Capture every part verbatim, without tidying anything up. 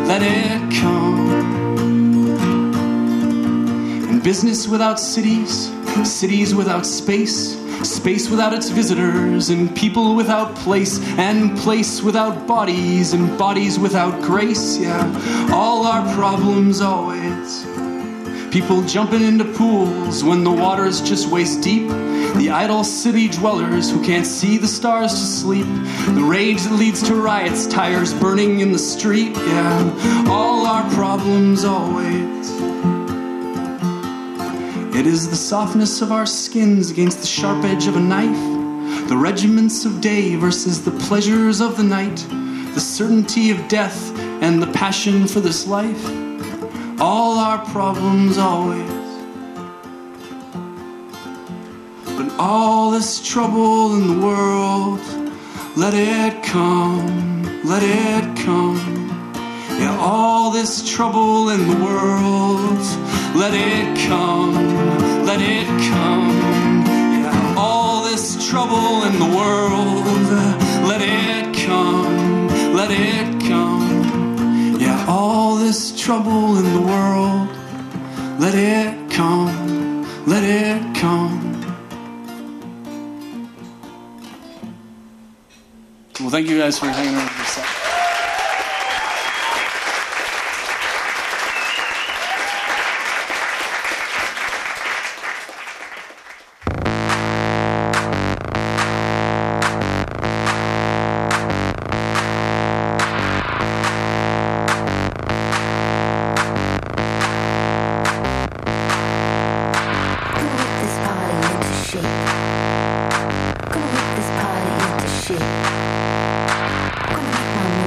let it come. And business without cities, cities without space, space without its visitors, and people without place, and place without bodies, and bodies without grace. Yeah, all our problems always. People jumping into pools when the water's just waist deep. The idle city dwellers who can't see the stars to sleep. The rage that leads to riots, tires burning in the street. Yeah, all our problems always. It is the softness of our skins against the sharp edge of a knife, the regiments of day versus the pleasures of the night, the certainty of death and the passion for this life. All our problems always. But all this trouble in the world, let it come, let it come. Yeah, all this trouble in the world, let it come, let it come. Yeah, all this trouble in the world, let it come, let it come. Yeah, all this trouble in the world, let it come, let it come. Well, thank you guys for hanging out with us. Gonna whip this party into shape. Gonna make my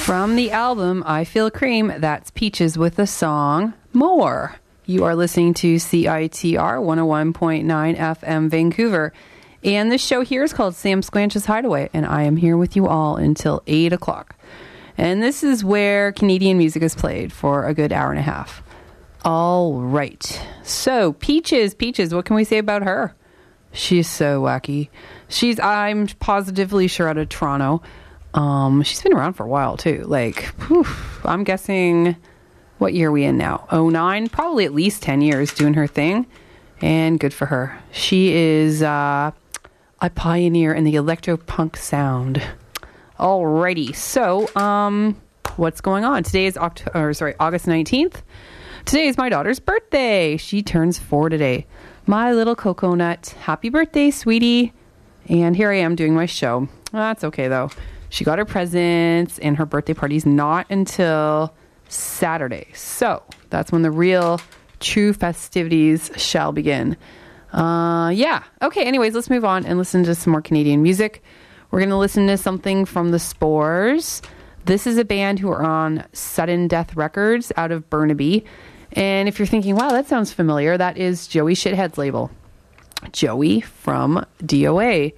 From the album I Feel Cream, that's Peaches with the song More. You are listening to C I T R one oh one point nine F M Vancouver. And this show here is called Sam Squanch's Hideaway, and I am here with you all until eight o'clock. And this is where Canadian music is played for a good hour and a half. All right. So, Peaches, Peaches, what can we say about her? She's so wacky. She's, I'm positively sure, out of Toronto. Um, she's been around for a while, too. Like, whew, I'm guessing, what year are we in now? oh nine? Probably at least ten years doing her thing. And good for her. She is uh, a pioneer in the electro-punk sound. Alrighty. So, um, what's going on? Today is Oct- or, sorry, August nineteenth. Today is my daughter's birthday. She turns four today. My little coconut. Happy birthday, sweetie. And here I am doing my show. That's okay, though. She got her presents, and her birthday party's not until Saturday. So that's when the real, true festivities shall begin. Uh, yeah. Okay, anyways, let's move on and listen to some more Canadian music. We're going to listen to something from The Spores. This is a band who are on Sudden Death Records out of Burnaby. And if you're thinking, wow, that sounds familiar, that is Joey Shithead's label. Joey from D O A.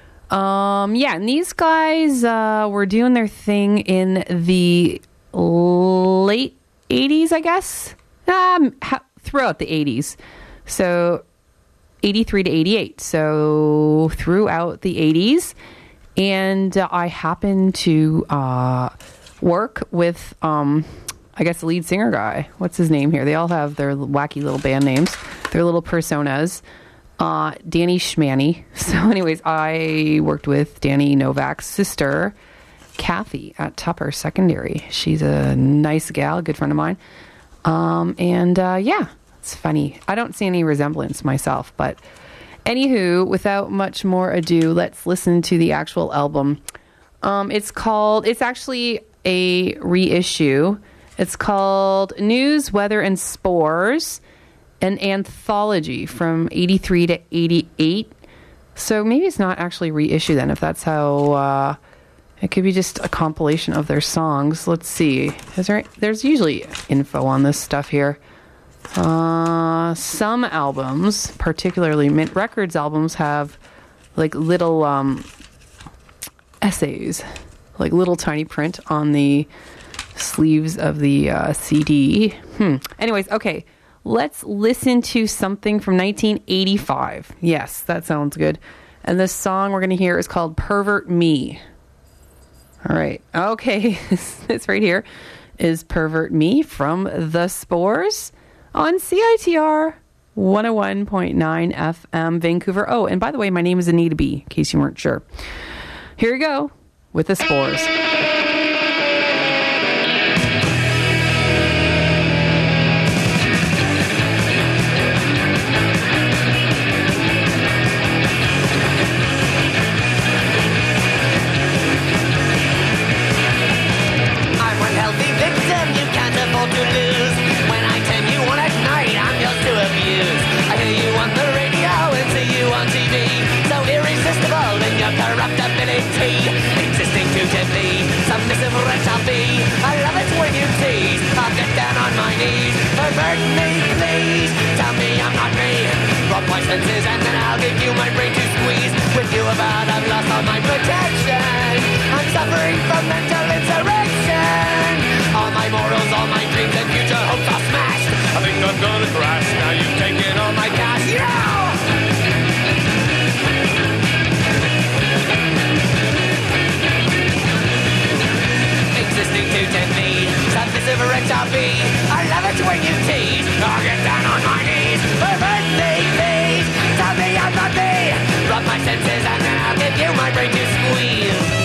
Um, yeah, and these guys uh, were doing their thing in the late eighties, I guess. Um, ha- throughout the eighties. So, eighty-three to eighty-eight. So, throughout the eighties. And uh, I happened to uh, work with... Um, I guess the lead singer guy. What's his name here? They all have their wacky little band names, their little personas. Uh, Danny Schmanny. So anyways, I worked with Danny Novak's sister, Kathy, at Tupper Secondary. She's a nice gal, good friend of mine. Um, and uh, yeah, it's funny. I don't see any resemblance myself, but anywho, without much more ado, let's listen to the actual album. Um, it's called, it's actually a reissue. It's called News, Weather, and Spores, an anthology from eighty-three to eighty-eight. So maybe it's not actually reissue then, if that's how... Uh, it could be just a compilation of their songs. Let's see. Is there, there's usually info on this stuff here. Uh, some albums, particularly Mint Records albums, have like little um, essays, like little tiny print on the sleeves of the uh, C D. Hmm. Anyways, okay. Let's listen to something from nineteen eighty-five. Yes, that sounds good. And this song we're going to hear is called Pervert Me. All right. Okay. This right here is Pervert Me from The Spores on C I T R one oh one point nine F M Vancouver. Oh, and by the way, my name is Anita B, in case you weren't sure. Here we go with The Spores. Existing to me, submissive wretch I'll be. I love it when you tease. I'll get down on my knees. Pervert me, please. Tell me I'm not me. Rub my senses and then I'll give you my brain to squeeze. With you about I've lost all my protection. I'm suffering from mental insurrection. All my morals, all my dreams and future hopes are smashed. I think I'm gonna crash. Now you've taken all my cash. Yeah! Existing to tempt me, submissive wretch I'll be. I love it when you tease. I'll get down on my knees. Pervert me, please. Tell me I'm not me. Rub my senses and then I'll give you my brain to squeeze.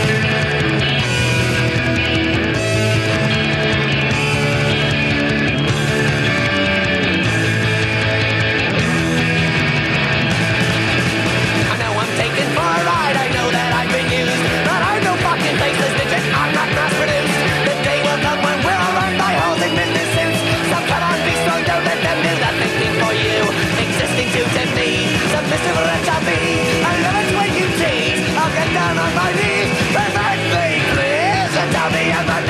I know I'm taken for a ride. I know that I've been used, but I'm no fucking faceless digit. I'm not mass-produced. The day will come when we're all run by holes in business suits. Some cut on be strong, don't let them do the thinking for you. Existing to tempt me, submissive wretch I'll be. I love it when you tease. I'll get down on my knees. Pervert me, please, and tell me I'm not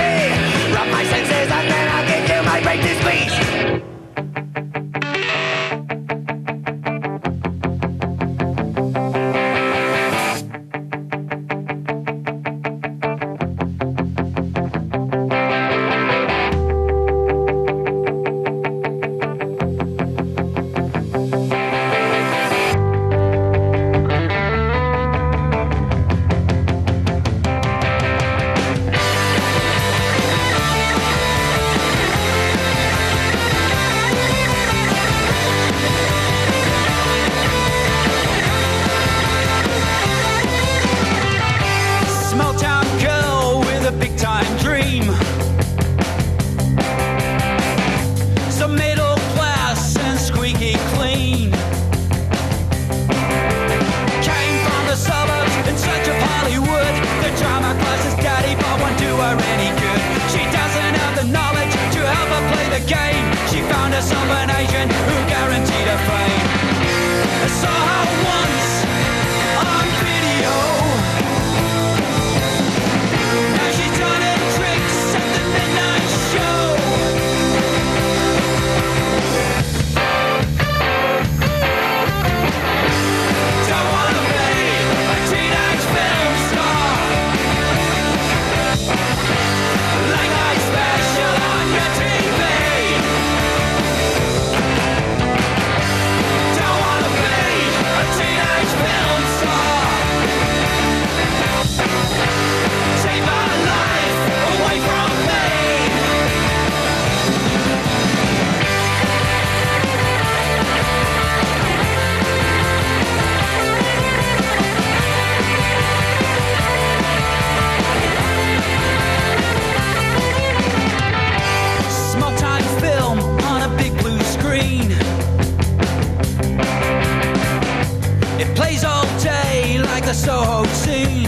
Soho scene.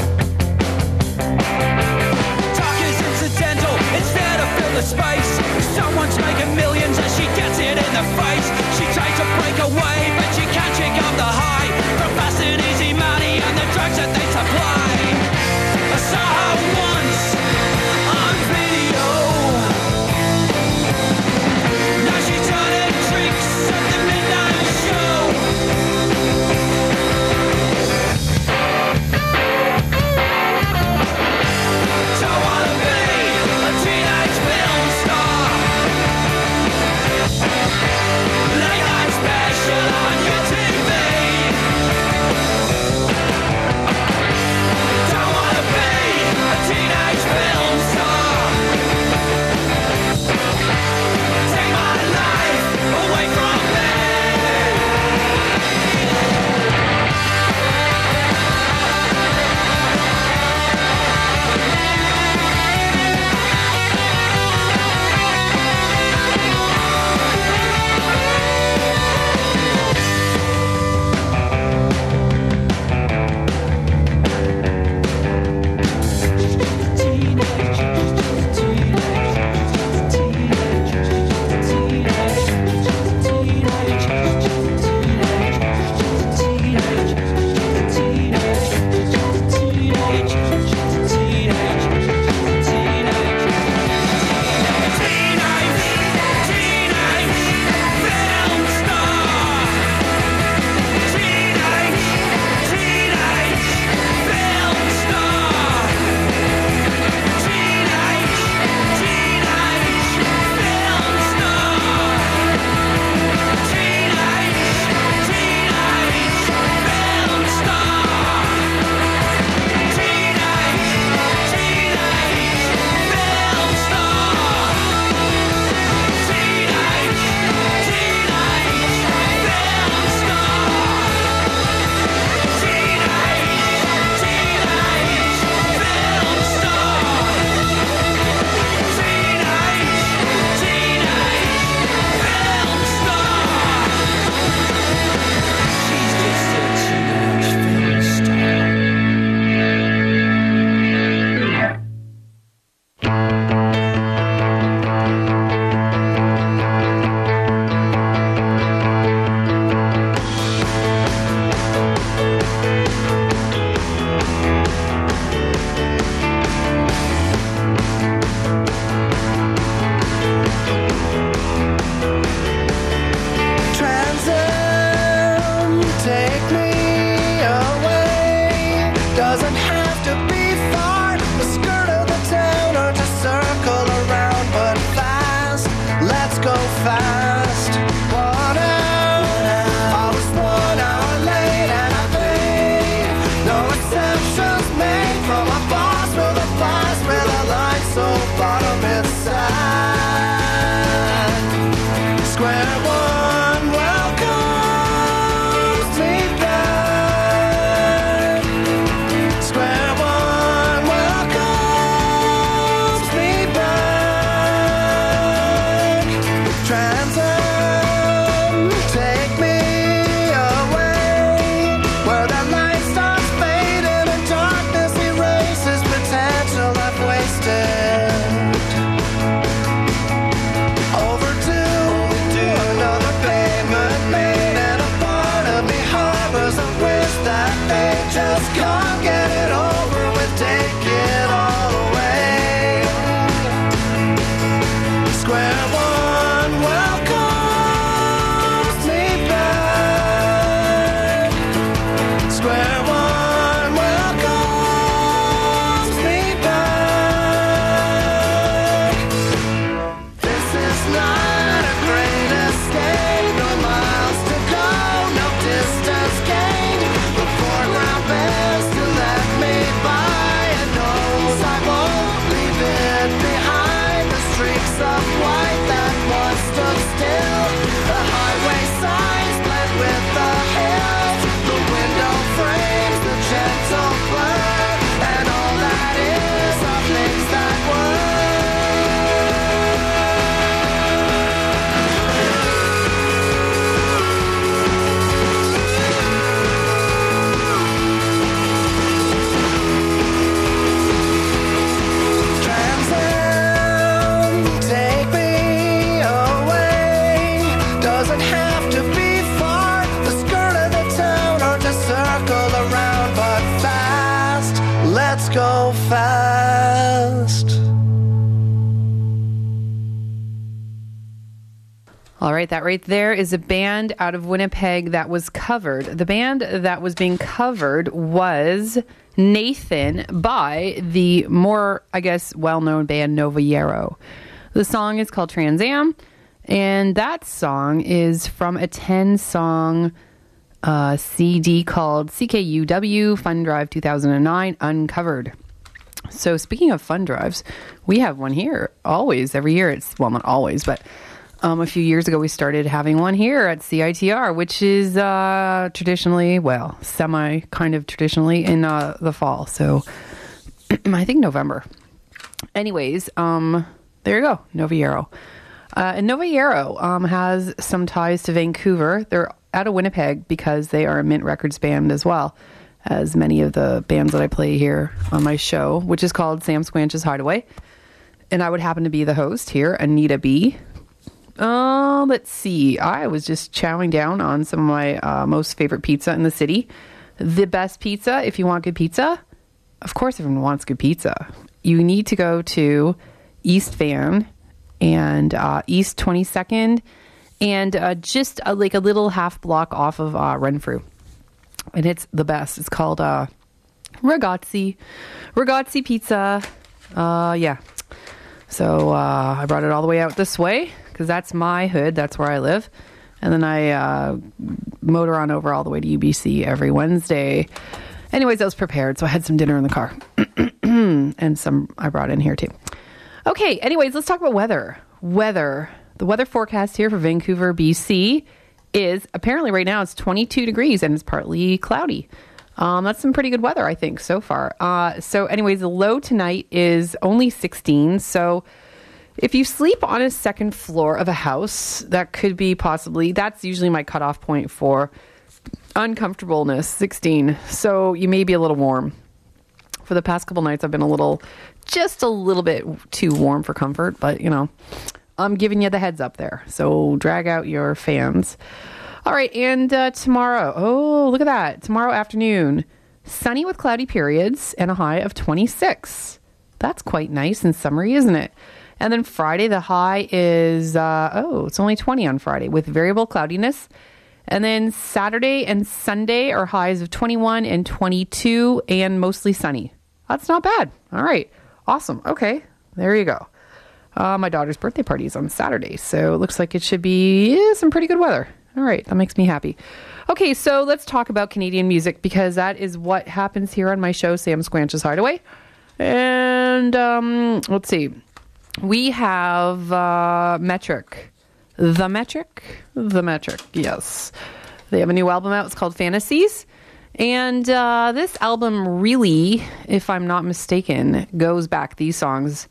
Talk is incidental, it's there to fill the space. Someone's making millions as she gets it in the face. She tries to break away, but she can't shake off the high from fast and easy money and the drugs that they supply. I saw her once on video. Now she's turning tricks at the midnight show. Don't wanna be a teenage film star. Late night special on your T V. Don't wanna be a teenage film star. Take my life away from me. Still, the highway signs blend with the hills. The window frame All right, that right there is a band out of Winnipeg that was covered. The band that was being covered was Nathan by the more, I guess, well-known band Nova Yarrow. The song is called Trans Am, and that song is from a ten-song uh, C D called C K U W Fun Drive two thousand nine Uncovered. So speaking of fun drives, we have one here always, every year. It's, well, not always, but um, a few years ago we started having one here at C I T R, which is uh, traditionally, well, semi kind of traditionally in uh, the fall. So I think November. Anyways, um, there you go, Nova Yarrow. Uh, and Nova Yarrow um, has some ties to Vancouver. They're out of Winnipeg because they are a Mint Records band as well as many of the bands that I play here on my show, which is called Sam Squanch's Hideaway. And I would happen to be the host here, Anita B. Uh, let's see. I was just chowing down on some of my uh, most favorite pizza in the city. The best pizza, if you want good pizza, of course everyone wants good pizza. You need to go to East Van and uh, East twenty-second and uh, just uh, like a little half block off of uh, Renfrew. And it's the best. It's called uh, Ragazzi. Ragazzi Pizza. Uh, yeah. So uh, I brought it all the way out this way because that's my hood. That's where I live. And then I uh, motor on over all the way to U B C every Wednesday. Anyways, I was prepared. So I had some dinner in the car. And some I brought in here too. Okay. Anyways, let's talk about weather. Weather. The weather forecast here for Vancouver, B C is apparently right now it's twenty-two degrees and it's partly cloudy. Um, that's some pretty good weather, I think, so far. Uh, so anyways, the low tonight is only sixteen. So if you sleep on a second floor of a house, that could be possibly, that's usually my cutoff point for uncomfortableness, sixteen. So you may be a little warm. For the past couple nights, I've been a little, just a little bit too warm for comfort, but you know, I'm giving you the heads up there. So drag out your fans. All right. And uh, tomorrow. Oh, look at that. Tomorrow afternoon. Sunny with cloudy periods and a high of twenty-six. That's quite nice and summery, isn't it? And then Friday, the high is, uh, oh, it's only twenty on Friday with variable cloudiness. And then Saturday and Sunday are highs of twenty-one and twenty-two and mostly sunny. That's not bad. All right. Awesome. Okay. There you go. Uh, my daughter's birthday party is on Saturday, so it looks like it should be yeah, some pretty good weather. All right, that makes me happy. Okay, so let's talk about Canadian music because that is what happens here on my show, Sam Squanch's Hideaway. And um, let's see. We have uh, Metric. The Metric? The Metric, yes. They have a new album out. It's called Fantasies. And uh, this album really, if I'm not mistaken, goes back, these songs...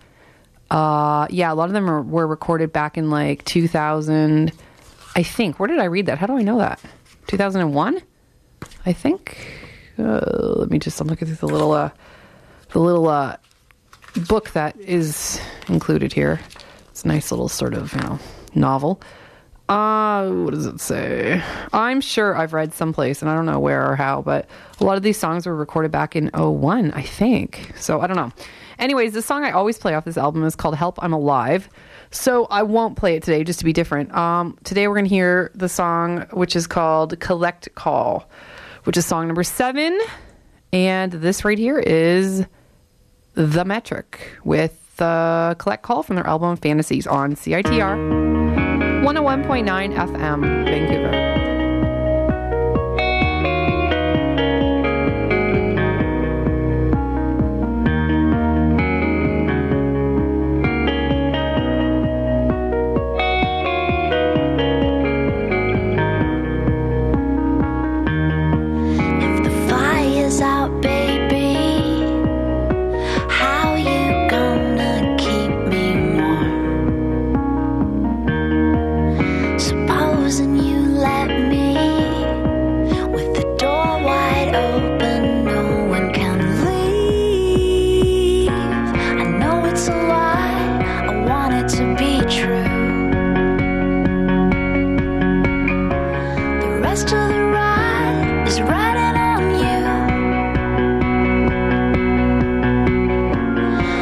Uh, yeah, a lot of them are, were recorded back in like two thousand, I think. Where did I read that? How do I know that? two thousand one? I think. Uh, let me just, I'm looking through the little, uh, the little, uh, book that is included here. It's a nice little sort of, you know, novel. Uh, what does it say? I'm sure I've read someplace and I don't know where or how, but a lot of these songs were recorded back in oh one, I think. So I don't know. Anyways, the song I always play off this album is called Help, I'm Alive. So I won't play it today just to be different. Um, today we're going to hear the song, which is called Collect Call, which is song number seven. And this right here is The Metric with uh, Collect Call from their album Fantasies on C I T R one oh one point nine F M, Vancouver.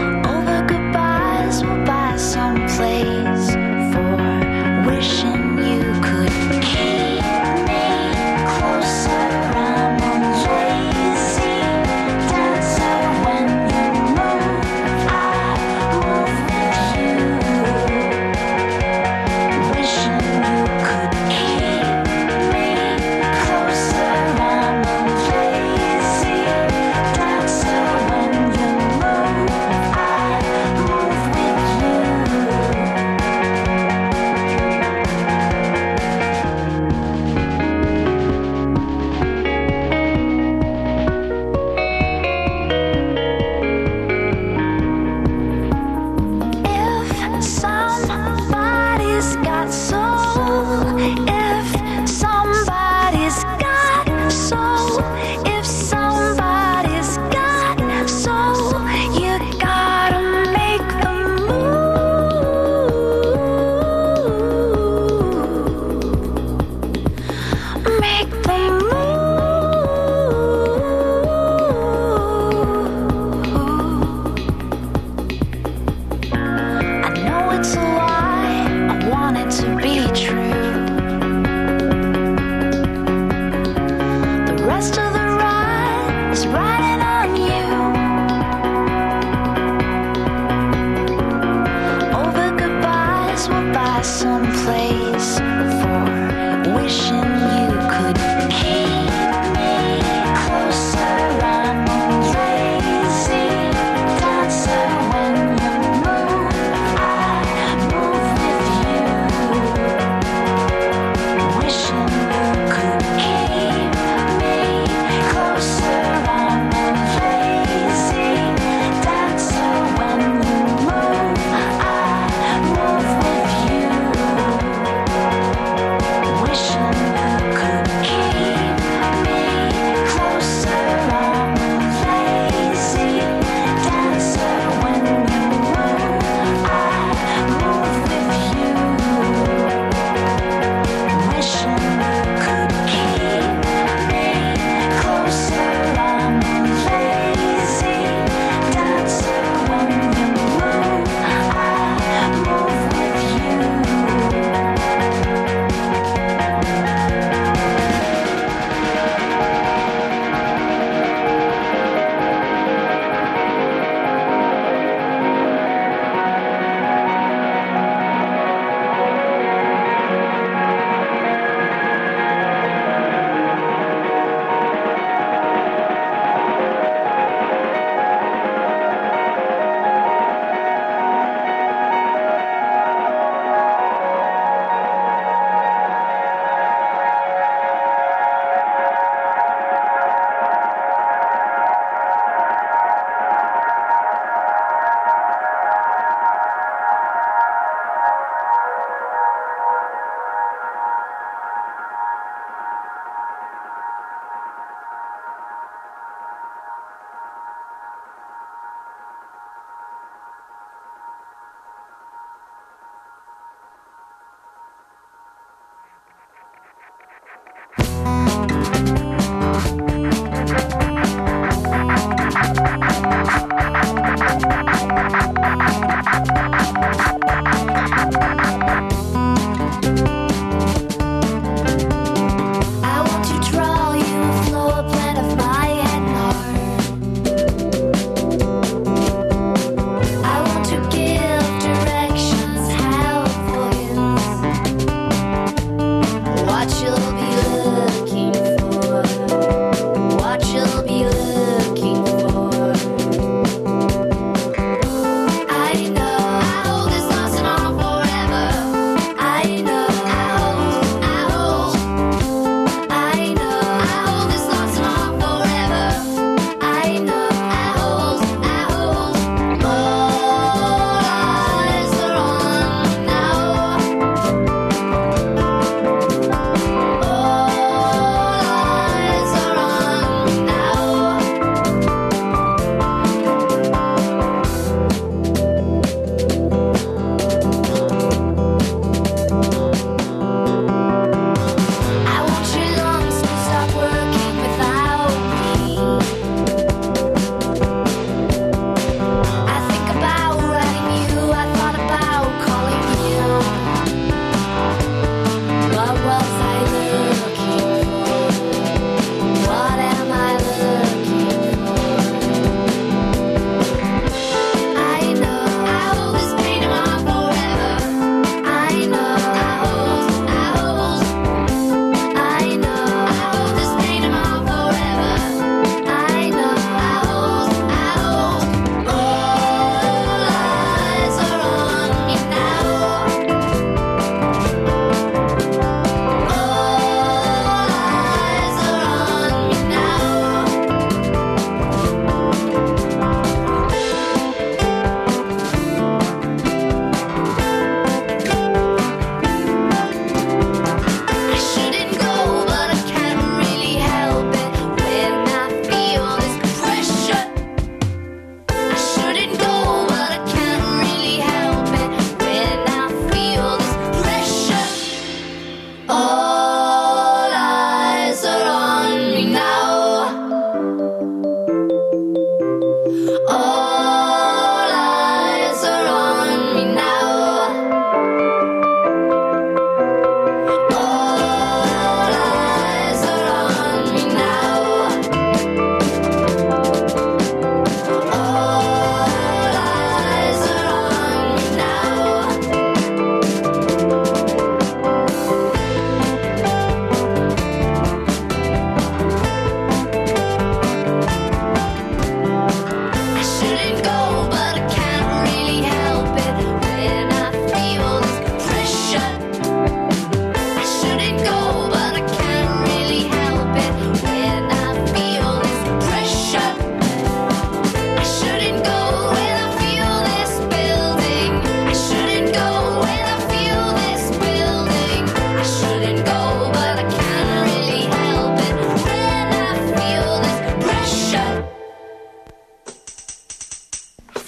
Someplace for wishing you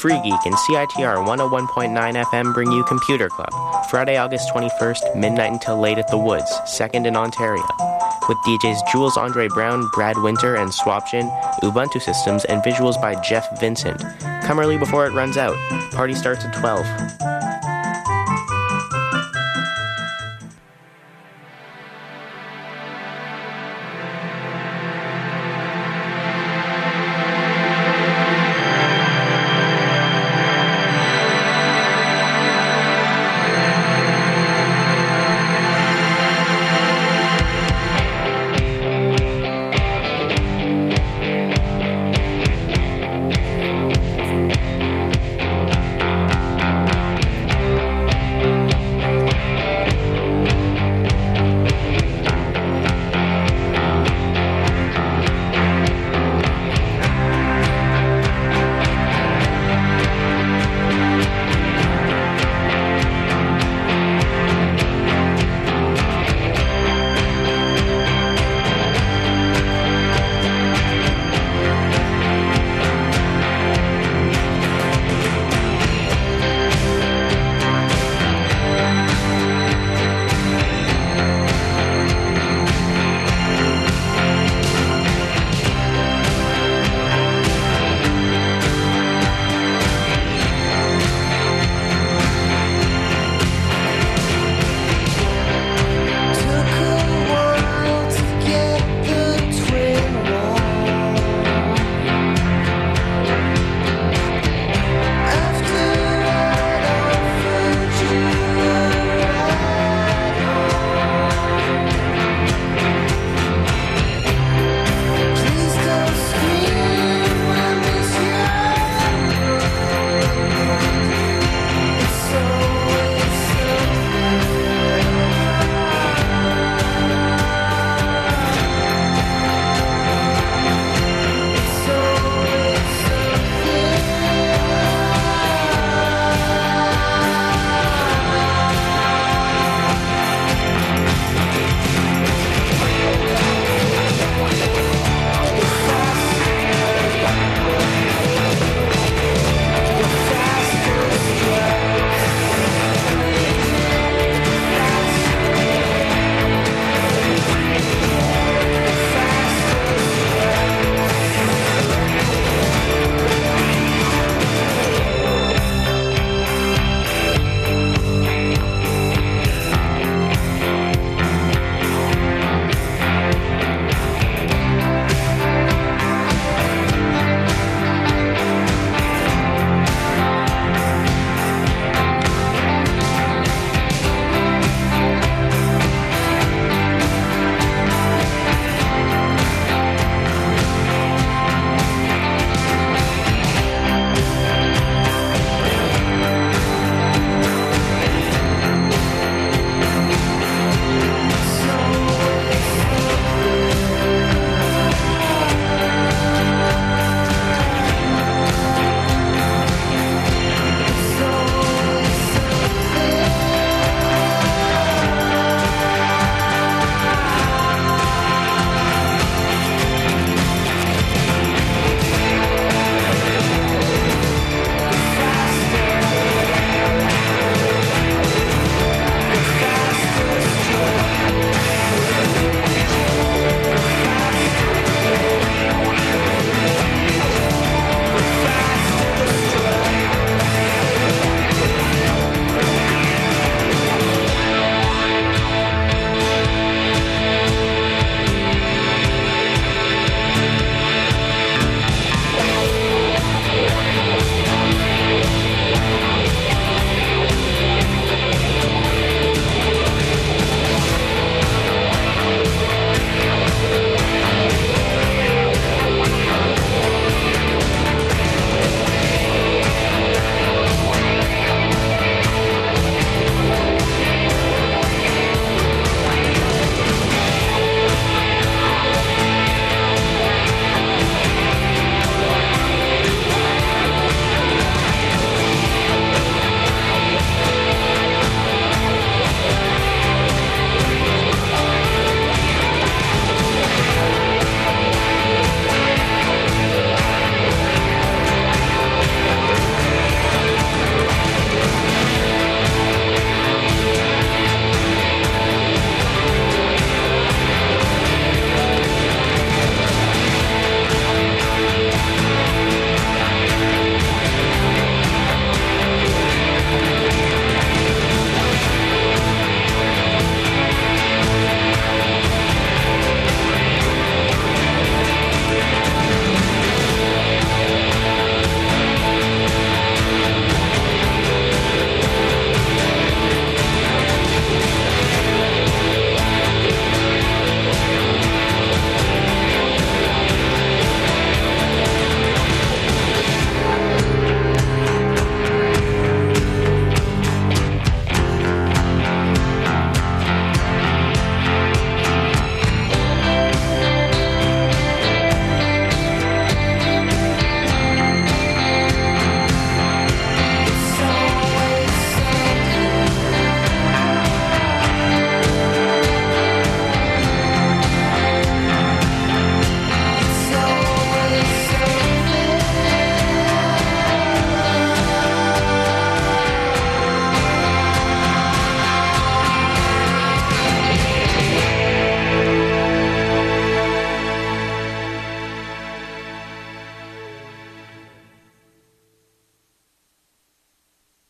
Free Geek and C I T R one oh one point nine F M bring you Computer Club, Friday, August twenty-first, midnight until late at the Woods, second in Ontario, with D Js Jules Andre Brown, Brad Winter, and Swaption, Ubuntu Systems, and visuals by Jeff Vincent. Come early before it runs out. Party starts at twelve.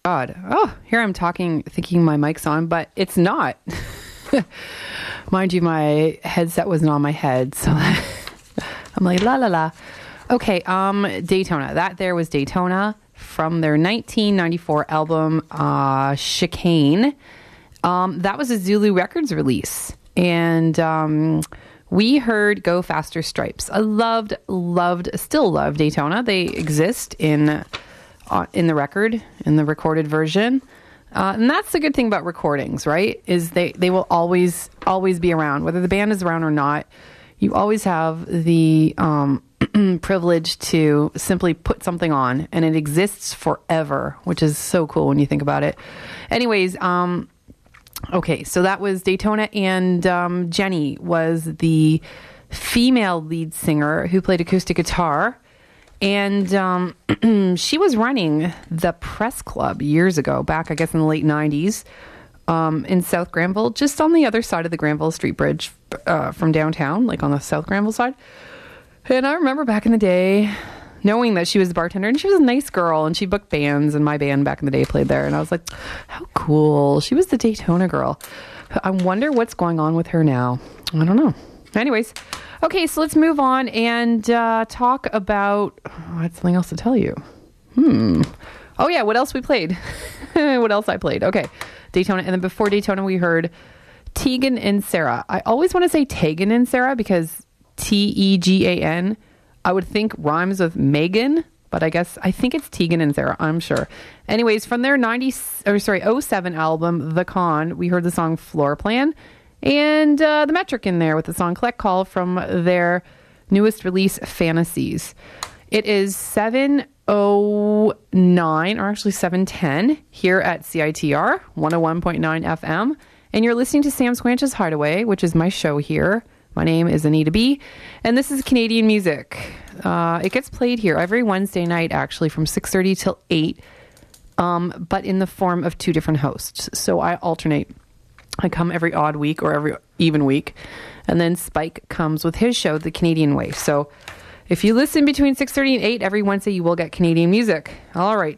God. Oh, here I'm talking, thinking my mic's on, but it's not. Mind you, my headset wasn't on my head, so I'm like, la la la. Okay, um, Daytona. That there was Daytona from their nineteen ninety-four album, uh, Chicane. Um, that was a Zulu Records release. And um, we heard Go Faster Stripes. I loved, loved, still love Daytona. They exist in... Uh, in the record, in the recorded version. Uh, and that's the good thing about recordings, right? Is they, they will always, always be around. Whether the band is around or not, you always have the um, privilege to simply put something on, and it exists forever, which is so cool when you think about it. Anyways, um, okay, so that was Daytona, and um, Jenny was the female lead singer who played acoustic guitar. And um, she was running the Press Club years ago, back, I guess, in the late nineties, um, in South Granville, just on the other side of the Granville Street Bridge uh, from downtown, like on the South Granville side. And I remember back in the day knowing that she was the bartender, and she was a nice girl, and she booked bands, and my band back in the day played there. And I was like, how cool. She was the Daytona girl. I wonder what's going on with her now. I don't know. Anyways, okay, so let's move on and uh, talk about... Oh, I had something else to tell you. Hmm. Oh, yeah, what else we played? What else I played? Okay, Daytona. And then before Daytona, we heard Tegan and Sarah. I always want to say Tegan and Sarah because T E G A N, I would think rhymes with Megan, but I guess, I think it's Tegan and Sarah, I'm sure. Anyways, from their ninety, or sorry, oh seven album, The Con, we heard the song Floor Plan. And uh, the Metric in there with the song Collect Call from their newest release, Fantasies. It is seven oh nine, or actually seven ten, here at C I T R, one oh one point nine F M. And you're listening to Sam Squanch's Hideaway, which is my show here. My name is Anita B. And this is Canadian music. Uh, it gets played here every Wednesday night, actually, from six thirty till eight, um, but in the form of two different hosts. So I alternate. I come every odd week or every even week. And then Spike comes with his show, The Canadian Way. So if you listen between six thirty and eight every Wednesday, you will get Canadian music. All right.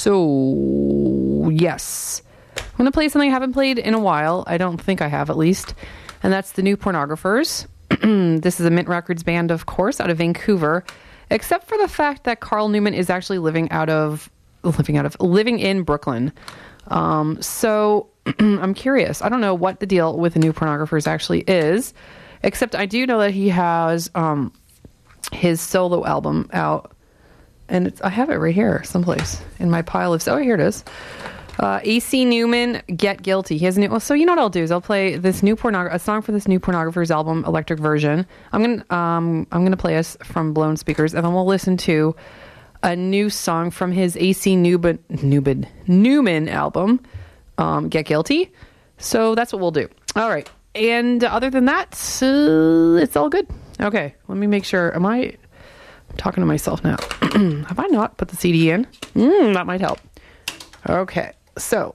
So, yes. I'm going to play something I haven't played in a while. I don't think I have, at least. And that's the New Pornographers. This is a Mint Records band, of course, out of Vancouver. Except for the fact that Carl Newman is actually living out of... Living out of... Living in Brooklyn. Um, so... I'm curious. I don't know what the deal with the New Pornographers actually is, except I do know that he has um, his solo album out, and it's, I have it right here someplace in my pile of... Oh, here it is. Uh, A C Newman, Get Guilty. He has a new... Well, so you know what I'll do is I'll play this new pornog- a song for this New Pornographers album, Electric Version. I'm gonna um, I'm gonna play us from Blown Speakers, and then we'll listen to a new song from his A C Newman Newman Newman album. Um, Get Guilty. So that's what we'll do. All right. And other than that, uh, it's all good. Okay. Let me make sure. Am I I'm talking to myself now? Have I not put the C D in? Mm, that might help. Okay. So,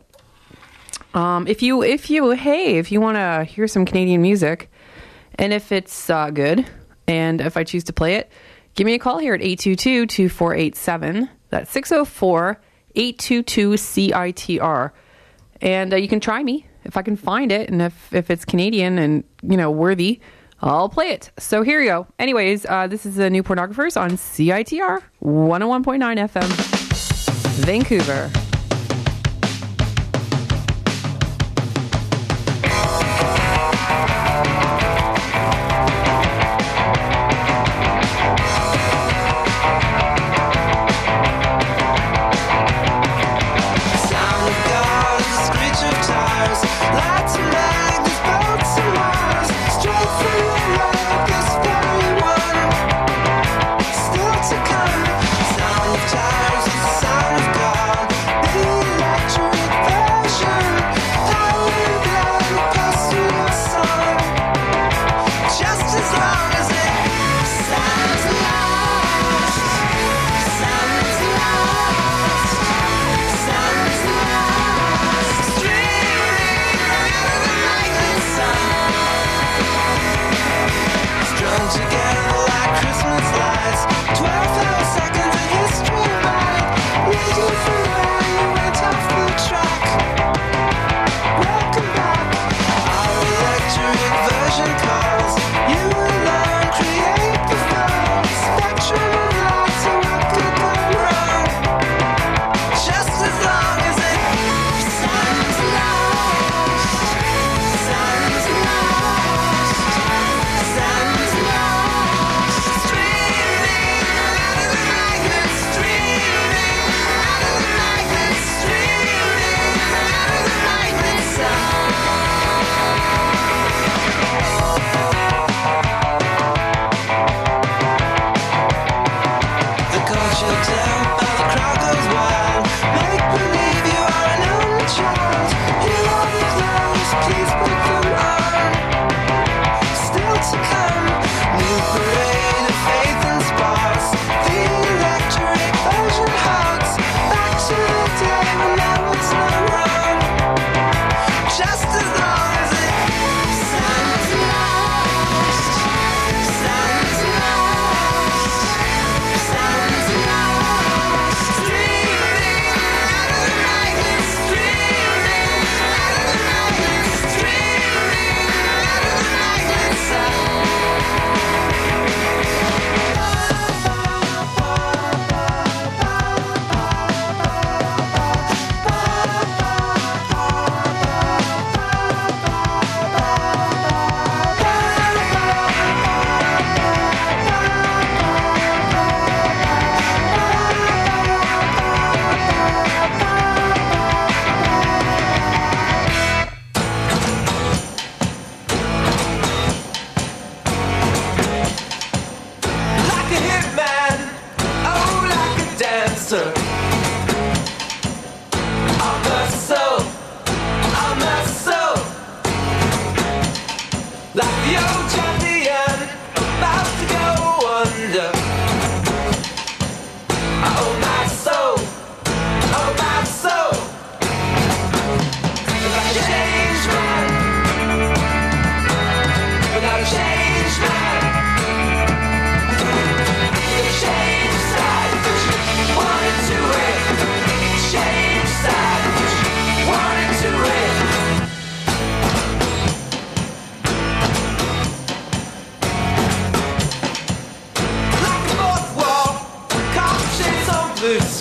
um, if you, if you, hey, if you want to hear some Canadian music, and if it's uh, good, and if I choose to play it, give me a call here at eight two two, two four eight seven. That's six oh four, eight two two, C I T R. And uh, you can try me if I can find it. And if, if it's Canadian and, you know, worthy, I'll play it. So here you go. Anyways, uh, this is the New Pornographers on C I T R one oh one point nine F M, Vancouver. twelve seconds of history, right? Waiting for where you went off the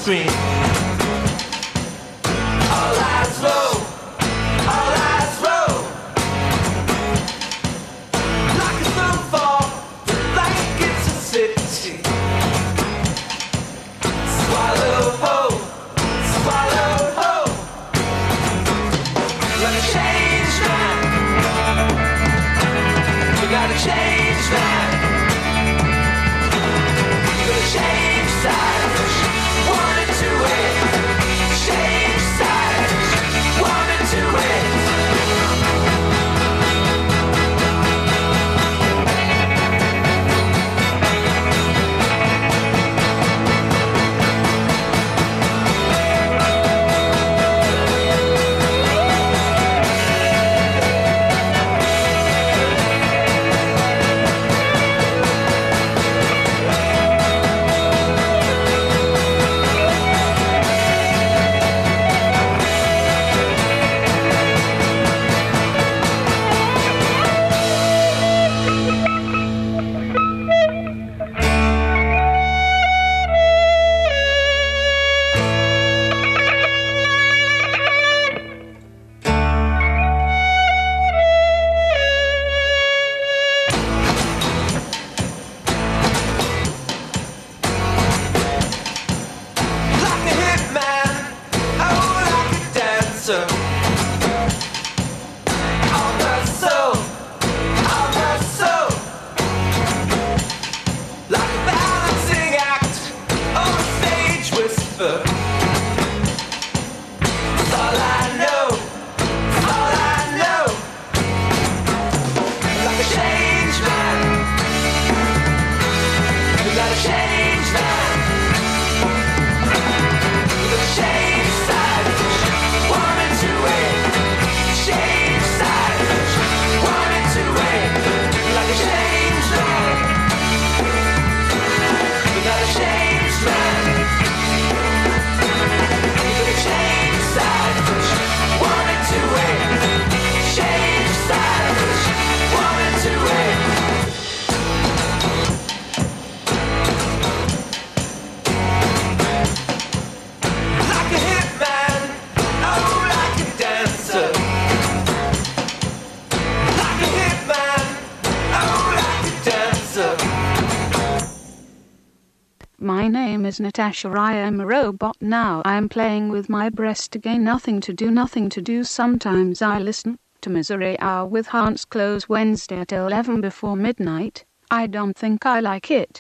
screen. All eyes roll, all eyes roll. Like a snowfall, like it's a city. Swallow whole, swallow whole. Gotta change that. We gotta change that. Gotta change sides. One and two ways. Change sides. One and two ways. Like a hitman, oh, like a dancer. On the soul, on the soul. Like a balancing act, or a stage whisper. It's all I know, it's all I know. Like a change man, we gotta change man. Change sides, one and two ways. Change sides, one and two ways. Like a change man. We gotta change man. We gotta change sides, one and two ways. Change sides, one and two ways. Like a hitman, oh, like a dancer. Like a hitman, oh, like a dancer. My name is Natasha. I am a robot now. I am playing with my breast again. Nothing to do, nothing to do. Sometimes I listen to Misery Hour with Hans Close Wednesday at eleven before midnight. I don't think I like it.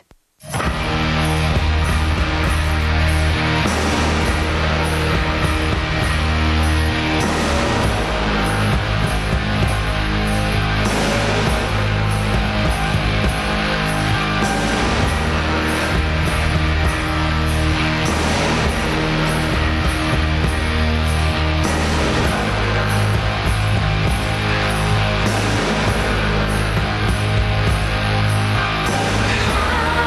All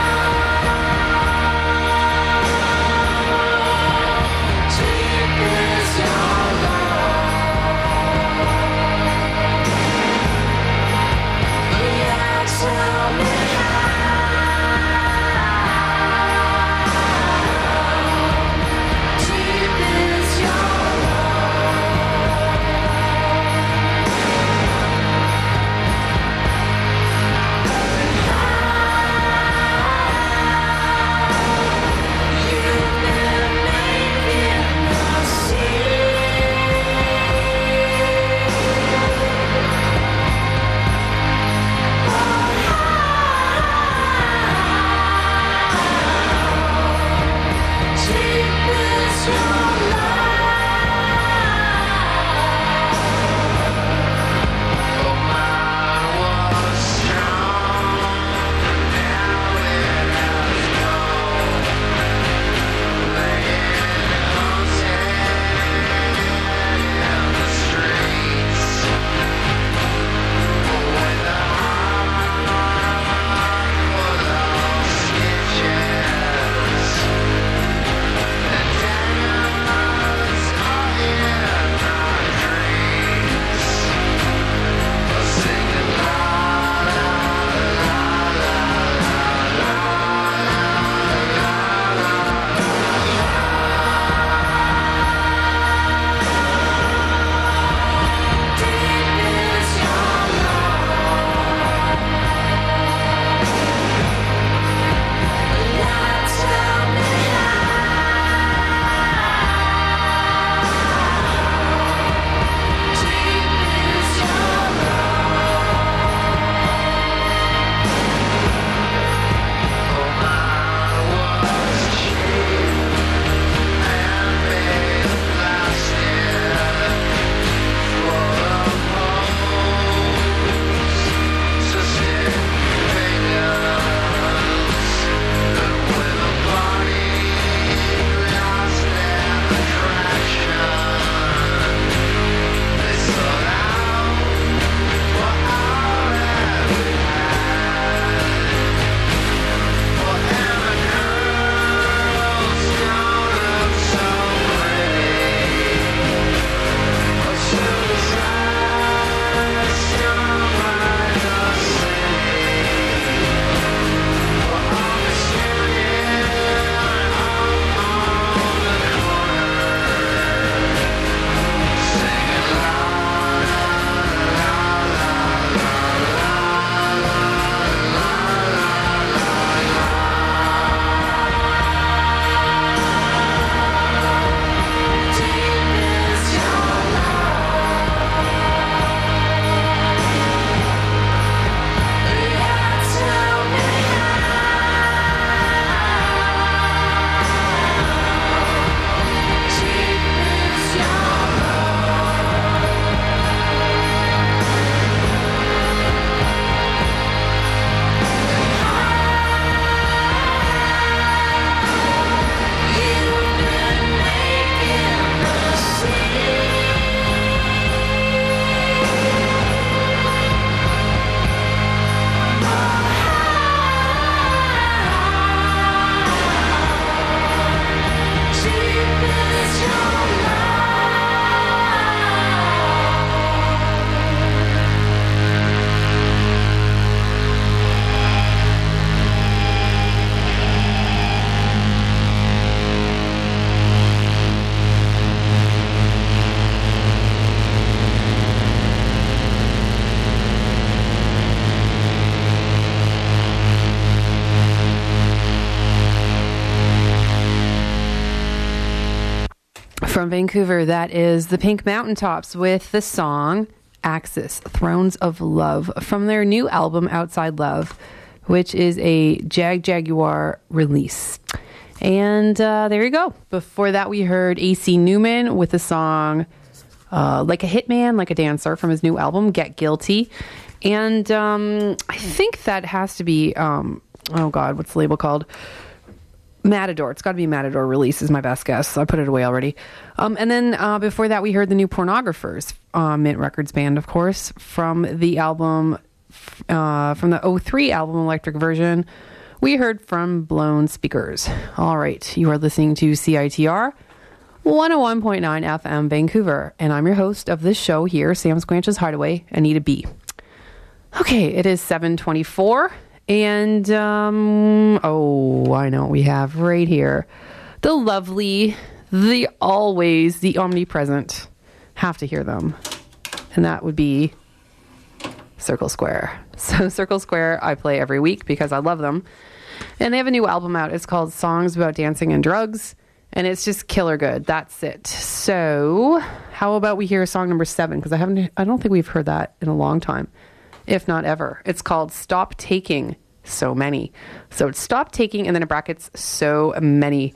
From Vancouver, that is the Pink Mountaintops with the song Axis, Thrones of Love, from their new album Outside Love, which is a Jag Jaguar release. And uh, there you go. Before that, we heard A C Newman with the song uh, Like a Hitman, Like a Dancer from his new album, Get Guilty. And um, I think that has to be, um, oh God, what's the label called? Matador. It's got to be Matador release is my best guess. I put it away already. Um, and then uh, before that, we heard the new Pornographers, uh, Mint Records band, of course, from the album, uh, from the oh three album, Electric Version. We heard From Blown Speakers. All right. You are listening to C I T R one oh one point nine F M Vancouver. And I'm your host of this show here, Sam Squanch's Hideaway, Anita B. Okay. It is seven twenty-four. And, um, oh, I know what we have right here. The lovely, the always, the omnipresent. Have to hear them. And that would be Circle Square. So Circle Square, I play every week because I love them. And they have a new album out. It's called Songs About Dancing and Drugs. And it's just killer good. That's it. So how about we hear song number seven? Because I haven't, I don't think we've heard that in a long time. If not ever. It's called Stop Taking So Many. So it's Stop Taking and then in brackets so many.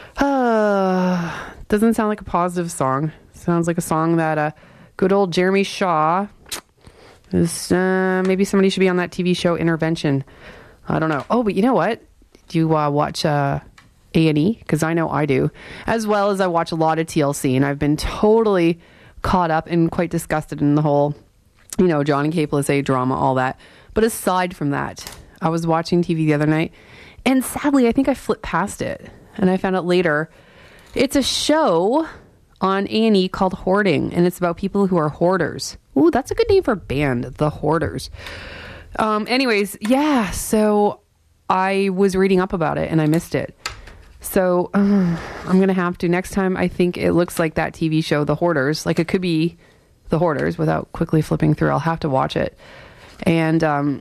Uh, doesn't sound like a positive song. Sounds like a song that uh, good old Jeremy Shaw is, uh, maybe somebody should be on that T V show Intervention. I don't know. Oh, but you know what? Do you uh, watch uh, A and E? Because I know I do. As well as I watch a lot of T L C and I've been totally caught up and quite disgusted in the whole, you know, John and Kate Plessé drama, all that. But aside from that, I was watching T V the other night, and sadly, I think I flipped past it, and I found out later, it's a show on A and E called Hoarding, and it's about people who are hoarders. Ooh, that's a good name for a band, The Hoarders. Um, anyways, yeah, so I was reading up about it, and I missed it. So uh, I'm going to have to, next time I think it looks like that T V show, The Hoarders, like it could be The Hoarders without quickly flipping through. I'll have to watch it. And um,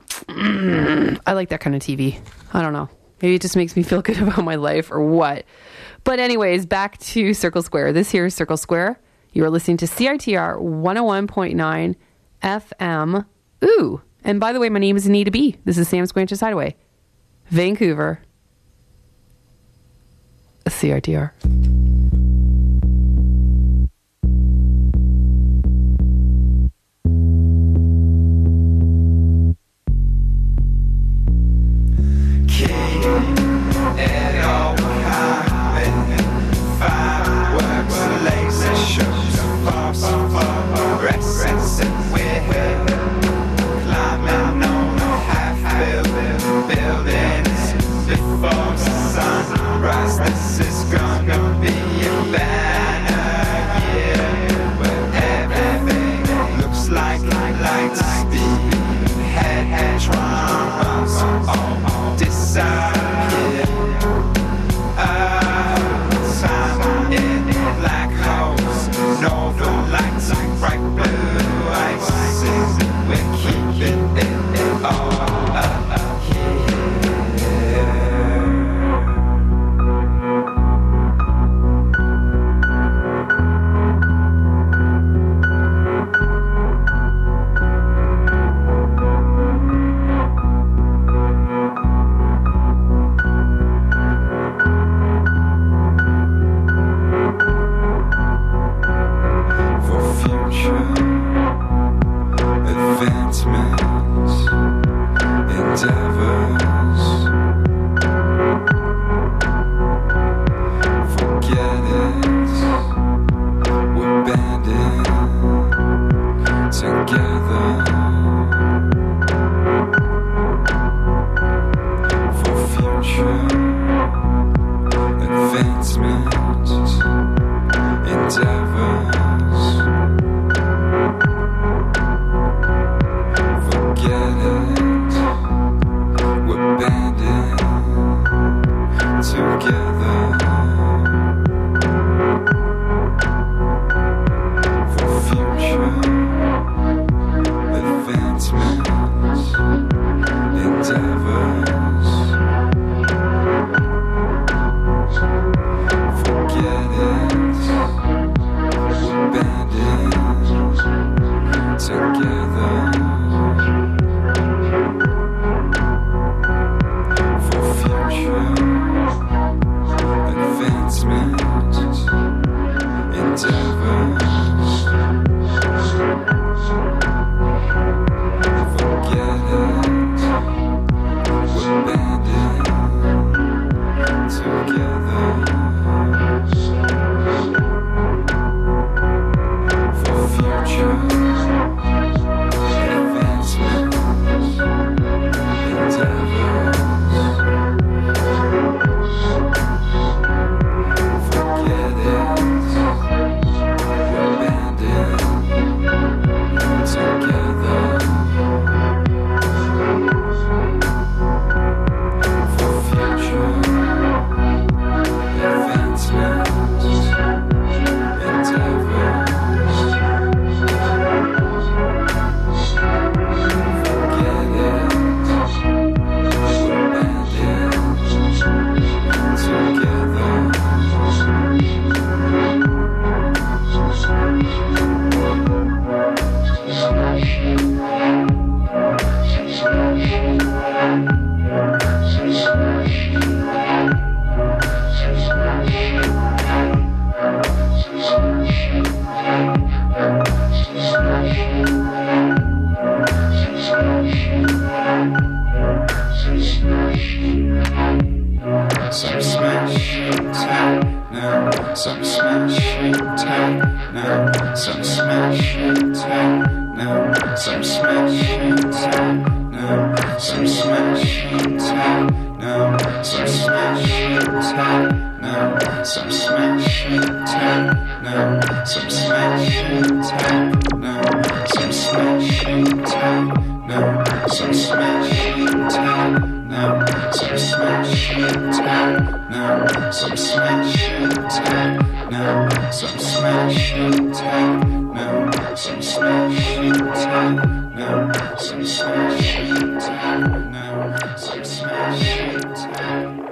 I like that kind of T V. I don't know. Maybe it just makes me feel good about my life or what. But anyways, back to Circle Square. This here is Circle Square. You are listening to C I T R one oh one point nine F M. Ooh. And by the way, my name is Anita B. This is Sam Squanch's Hideaway. Vancouver. C I T R. Forget it. some smashing techno, some smashing techno, some smashing techno, some smashing techno, some smashing techno, some smashing techno, some smashing techno, some smashing techno, some smashing techno, some smashing techno, some smashing techno, some smashing techno, some smashing techno, some smashing techno, some smashing techno, some smashing techno.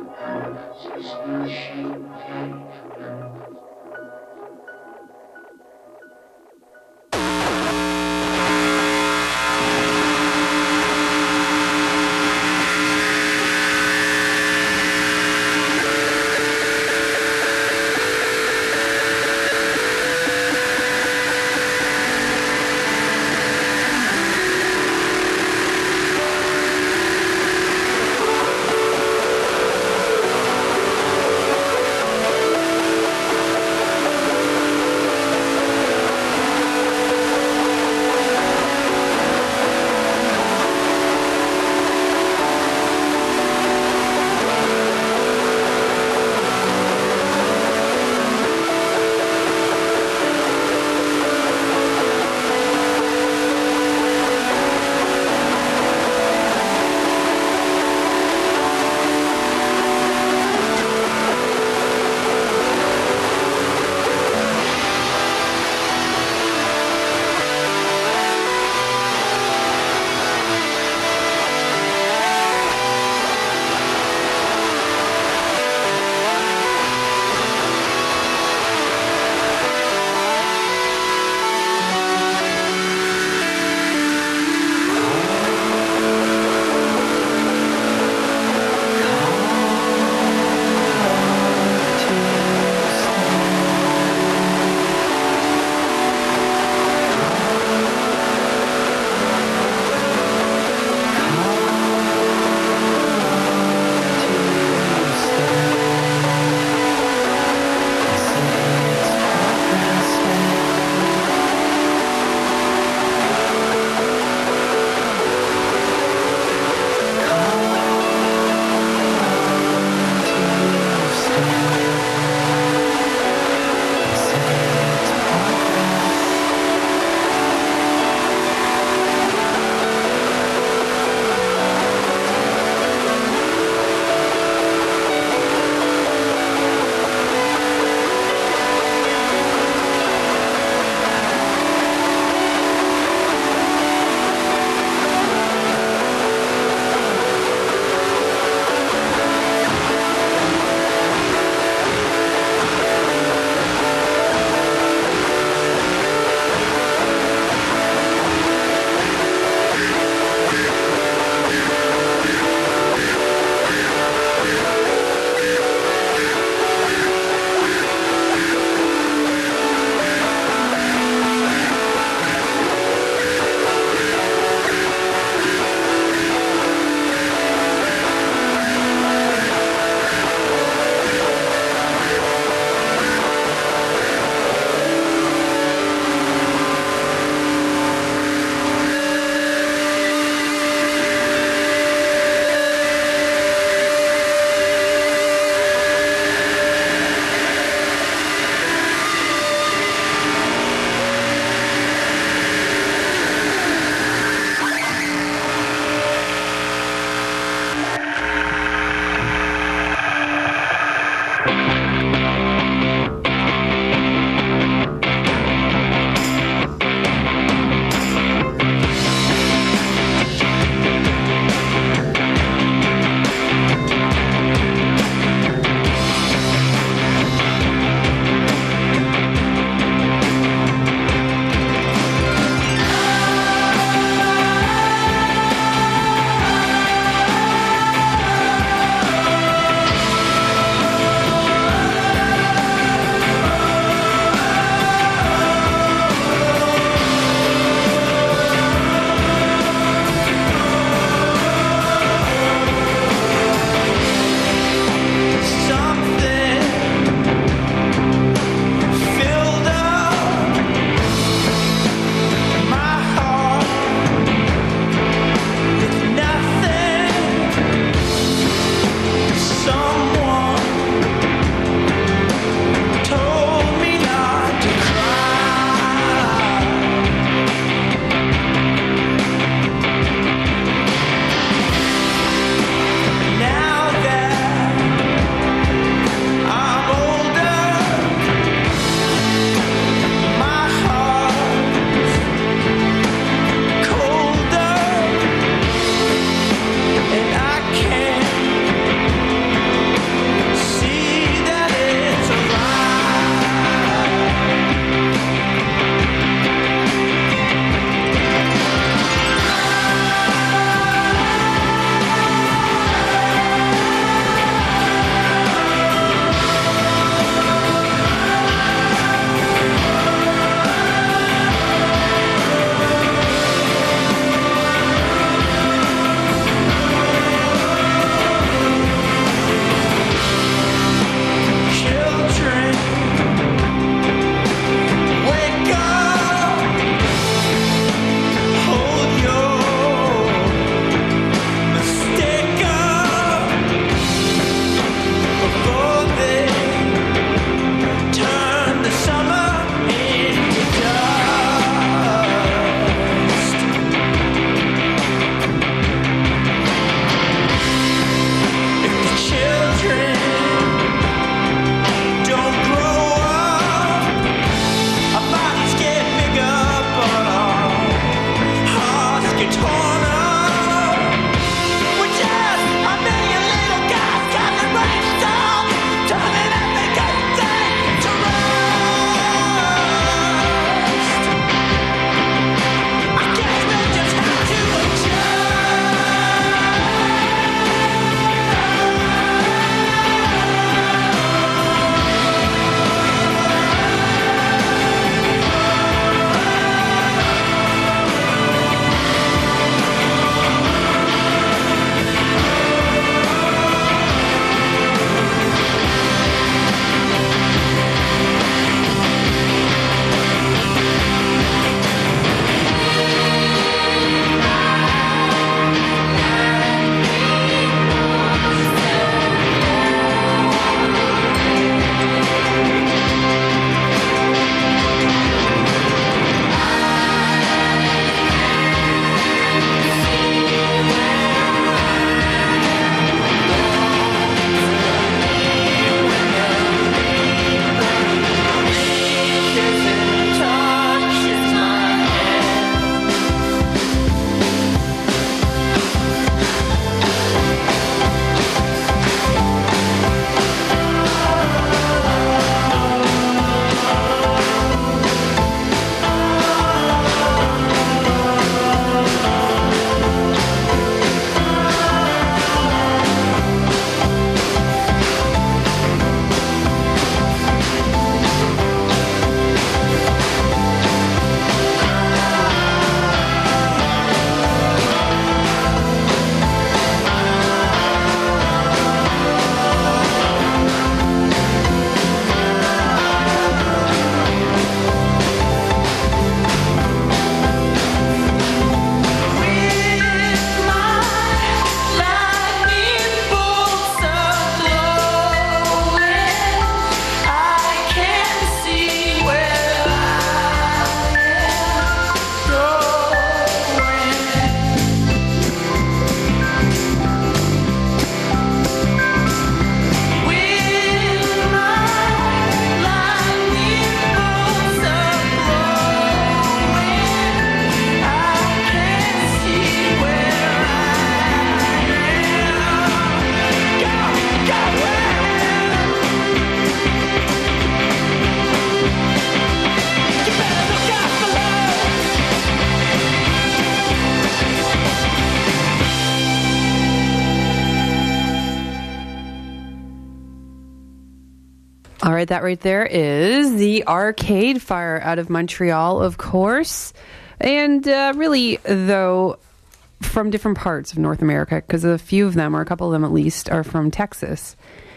All right, that right there is the Arcade Fire out of Montreal, of course. And uh, really, though, from different parts of North America, because a few of them, or a couple of them at least, are from Texas.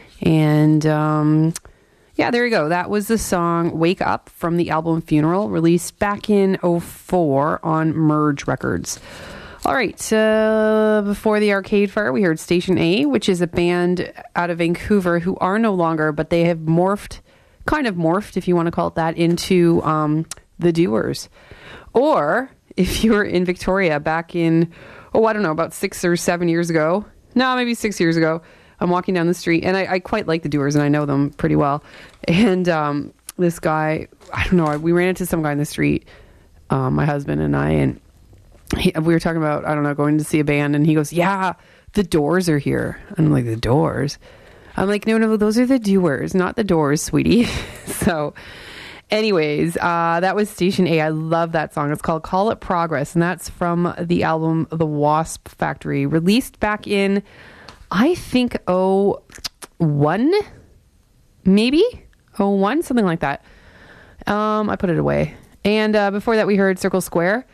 And um, yeah, there you go. That was the song Wake Up from the album Funeral, released back in oh four on Merge Records. All right, uh, before the Arcade Fire, we heard Station A, which is a band out of Vancouver who are no longer, but they have morphed, kind of morphed, if you want to call it that, into um, The Doers. Or, if you were in Victoria back in, oh, I don't know, about six or seven years ago, no, maybe six years ago, I'm walking down the street, and I, I quite like The Doers, and I know them pretty well. And um, this guy, I don't know, we ran into some guy in the street, um, my husband and I, and He, we were talking about, I don't know, going to see a band, and he goes, yeah, the Doors are here. I'm like, the Doors? I'm like, no, no, those are the Doers, not the Doors, sweetie. So anyways, uh, that was Station A. I love that song. It's called Call It Progress, and that's from the album The Wasp Factory, released back in, I think, oh one, maybe? oh one, something like that. Um, I put it away. And uh, before that, we heard Circle Square.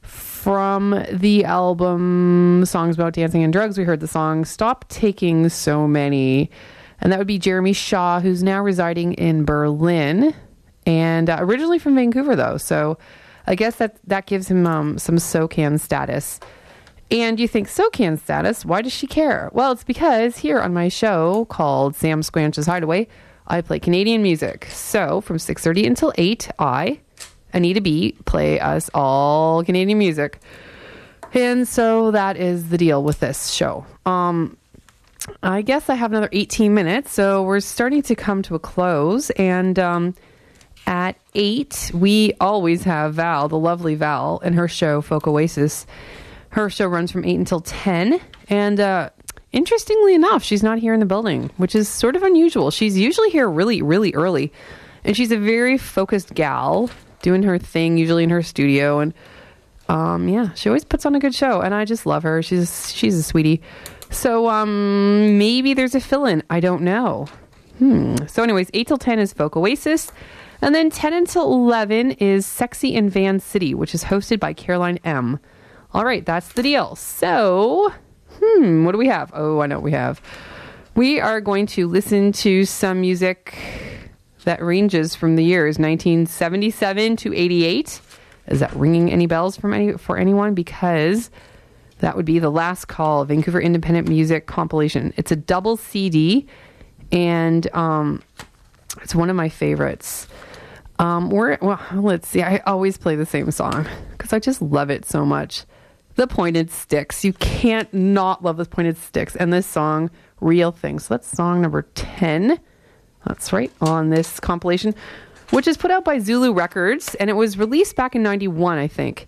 From the album Songs About Dancing and Drugs, we heard the song Stop Taking So Many. And that would be Jeremy Shaw, who's now residing in Berlin. And uh, originally from Vancouver, though. So I guess that, that gives him um, some SoCan status. And you think, SoCan status? Why does she care? Well, it's because here on my show called Sam Squanch's Hideaway, I play Canadian music. So from six thirty until eight, I... Anita B, play us all Canadian music. And so that is the deal with this show. Um, I guess I have another eighteen minutes, so we're starting to come to a close. And um, at eight, we always have Val, the lovely Val, and her show, Folk Oasis. Her show runs from eight until ten. And uh, interestingly enough, she's not here in the building, which is sort of unusual. She's usually here really, really early. And she's a very focused gal, doing her thing, usually in her studio. And um, yeah, she always puts on a good show. And I just love her. She's she's a sweetie. So um, maybe there's a fill-in. I don't know. Hmm. So anyways, eight till ten is Folk Oasis. And then ten until eleven is Sexy in Van City, which is hosted by Caroline M. All right, that's the deal. So, hmm, what do we have? Oh, I know what we have. We are going to listen to some music that ranges from the years nineteen seventy-seven to eighty-eight. Is that ringing any bells from any for anyone? Because that would be the Last Call Vancouver Independent Music Compilation. It's a double C D, and um, it's one of my favorites. Um, we're, well, let's see. I always play the same song because I just love it so much. The Pointed Sticks. You can't not love the Pointed Sticks. And this song, Real Thing. So that's song number ten. That's right, on this compilation, which is put out by Zulu Records, and it was released back in ninety-one, I think.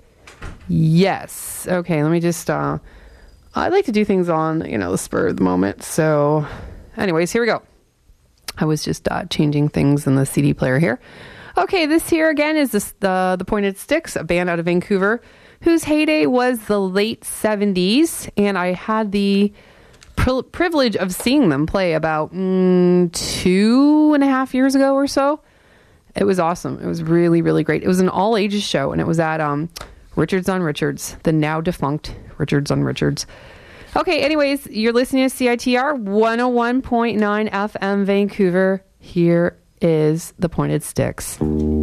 Yes. Okay, let me just, uh, I like to do things on, you know, the spur of the moment. So, anyways, here we go. I was just uh, changing things in the C D player here. Okay, this here again is this, the, the Pointed Sticks, a band out of Vancouver, whose heyday was the late seventies, and I had the pri- privilege of seeing them play about mm, two and a half years ago or so. It was awesome. It was really, really great. It was an all-ages show, and it was at um, Richards on Richards, the now-defunct Richards on Richards. Okay, anyways, you're listening to C I T R one oh one point nine F M Vancouver. Here is the Pointed Sticks.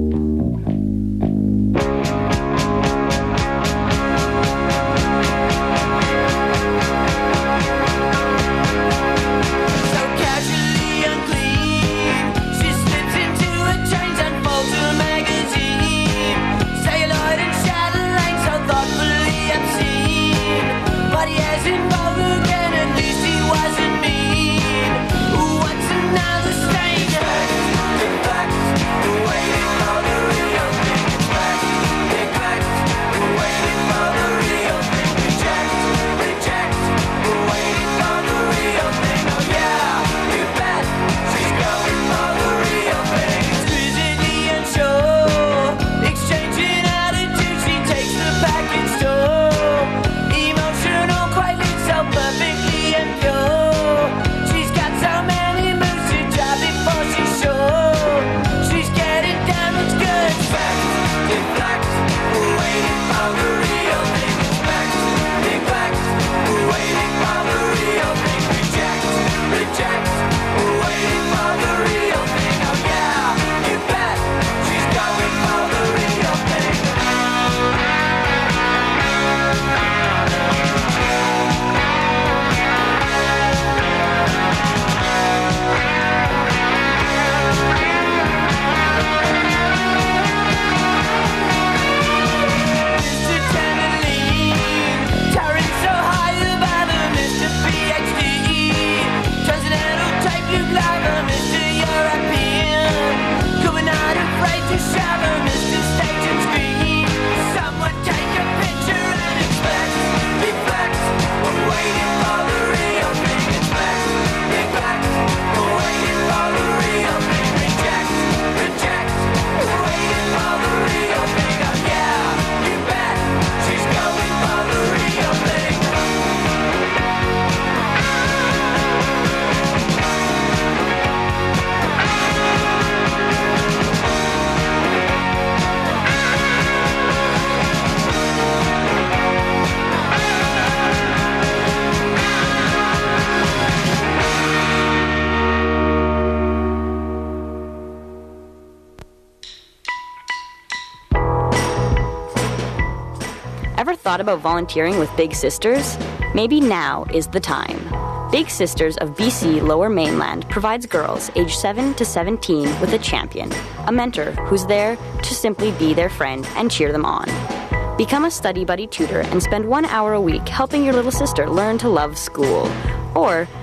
Thought about volunteering with Big Sisters? Maybe now is the time. Big Sisters of B C Lower Mainland provides girls aged seven to seventeen with a champion, a mentor who's there to simply be their friend and cheer them on. Become a study buddy tutor and spend one hour a week helping your little sister learn to love school. Or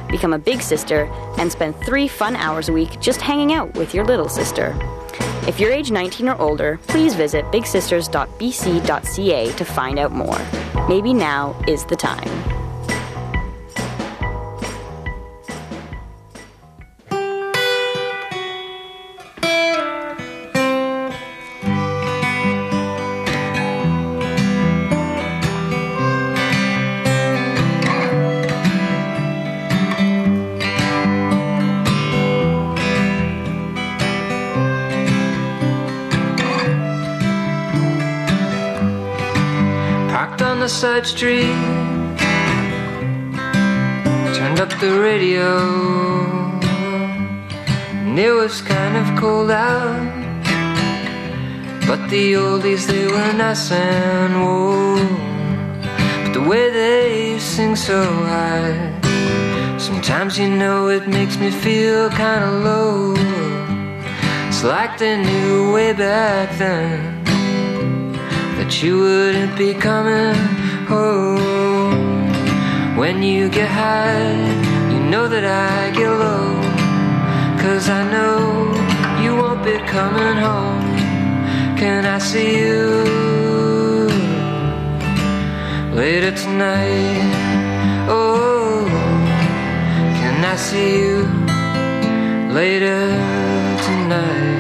become a big sister, and spend three fun hours a week just hanging out with your little sister. If you're age nineteen or older, please visit big sisters dot b c dot c a to find out more. Maybe now is the time. The side street, turned up the radio, and it was kind of cold out, but the oldies, they were nice and warm. But the way they sing so high, sometimes you know it makes me feel kind of low. It's like they knew way back then that you wouldn't be coming home. When you get high, you know that I get low, 'cause I know you won't be coming home. Can I see you later tonight? Oh, can I see you later tonight?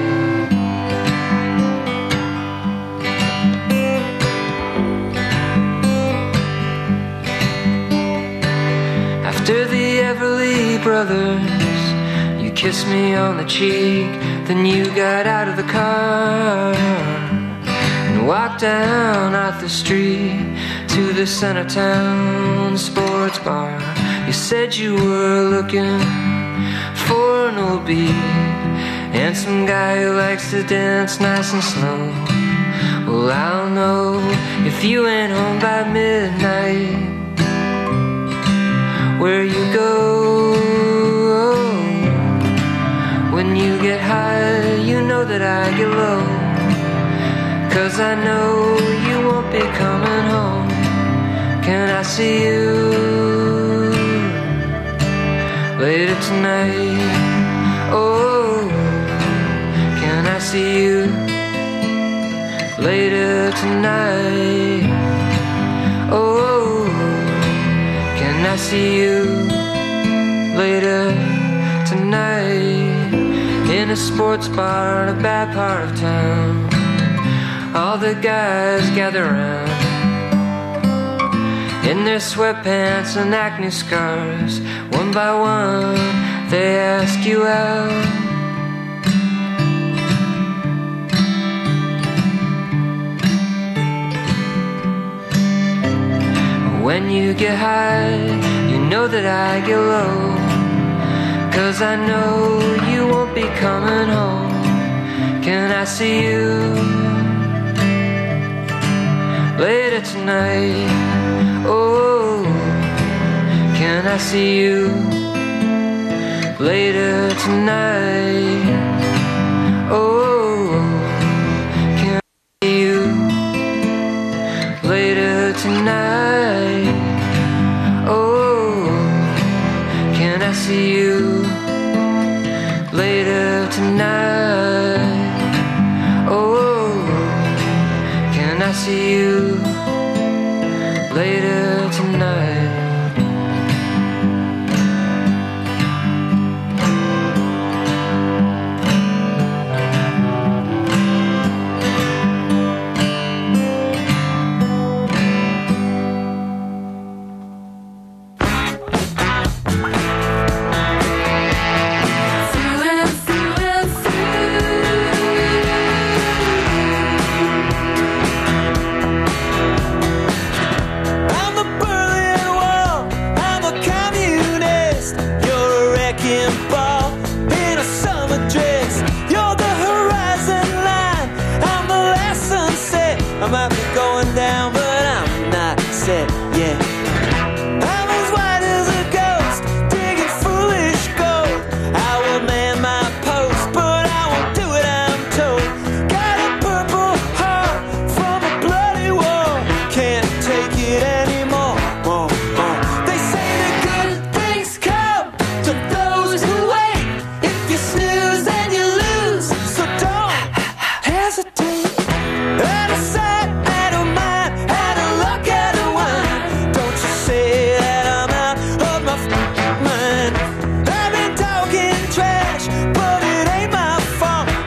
After the Everly Brothers, you kissed me on the cheek, then you got out of the car and walked down out the street to the Centertown Sports Bar. You said you were looking for an old beat and some guy who likes to dance nice and slow. Well, I'll know if you ain't home by midnight where you go. When you get high, you know that I get low, 'cause I know you won't be coming home. Can I see you later tonight? Oh, can I see you later tonight? Oh, can I see you later tonight? In a sports bar in a bad part of town, all the guys gather round in their sweatpants and acne scars. One by one they ask you out. When you get high, you know that I get low, 'cause I know you won't be coming home. Can I see you later tonight? Oh, can I see you later tonight? Oh, can I see you later tonight? Oh, can I see you later tonight? Oh, can I see you later tonight?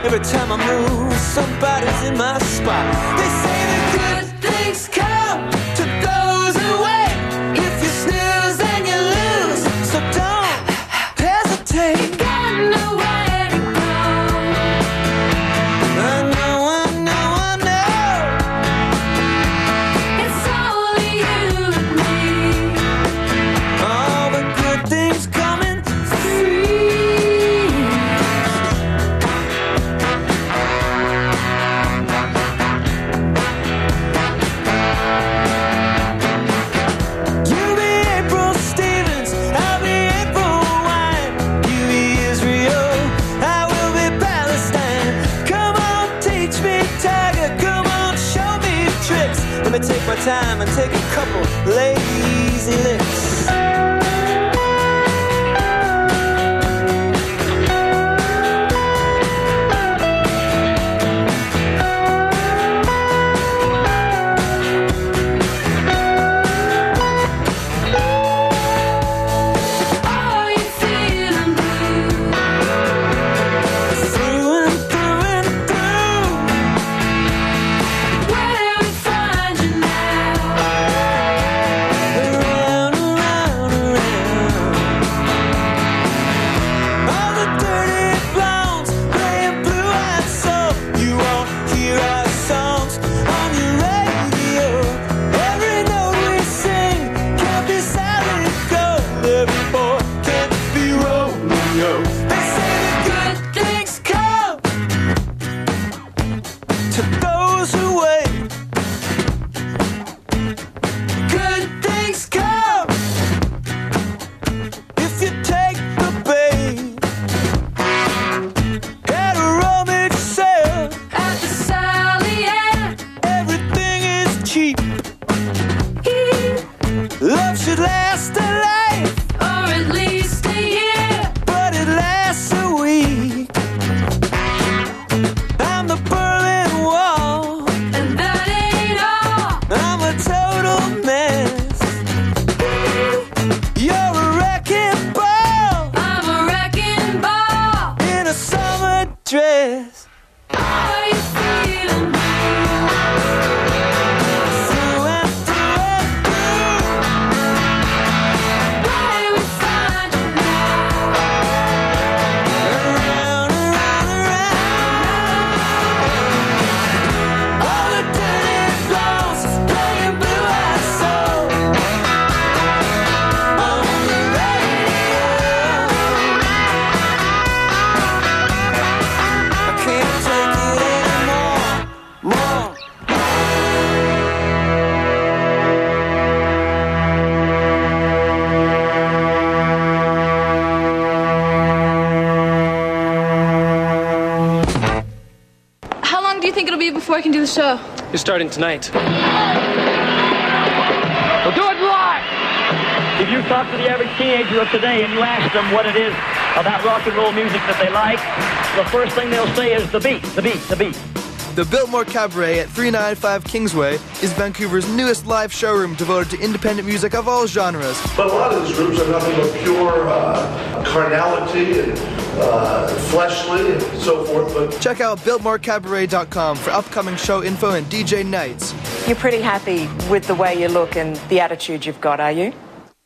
Every time I move, somebody's in my spot. They say the good things come to those who wait. If you snooze, then you lose. So don't hesitate. Got nowhere to go. I know, I know, I know. It's only you and me. All the good things coming free. You be April Stevens, I'll be April Wine. You be Israel, I will be Palestine. Come on, teach me tiger, come on, show me tricks. Let me take my time and take a couple lazy licks. Are you feeling blue? Through and through and through. Where do we find you now? Around, around, around. All the dirty blondes playing blue-eyed soul. You won't hear our songs on your radio. Every note we sing can't be solid gold. Every boy can't be Romeo. They say the good things come to those who wait. Good things come if you take the bait. At a rummage sale at the Sally Ann, everything is cheap. Love should last a life, or at least a year, but it lasts a week. I'm the Berlin Wall, and that ain't all. I'm a total mess. You're a wrecking ball. I'm a wrecking ball in a summer dress. Are you feeling blue? Through and through and through. Where do we find you now? Around, around, around. All the dirty blondes playing blue-eyed soul on the radio. I can't take it anymore, more. How long do you think it'll be before I can do the show? You're starting tonight. We'll do it live. If you talk to the average teenager of today and you ask them what it is about rock and roll music that they like, the first thing they'll say is the beat, the beat, the beat. The Biltmore Cabaret at three ninety-five Kingsway is Vancouver's newest live showroom devoted to independent music of all genres. But a lot of these groups are nothing but pure uh, carnality and uh, fleshly and so forth. But check out biltmore cabaret dot com for upcoming show info and D J nights. You're pretty happy with the way you look and the attitude you've got, are you?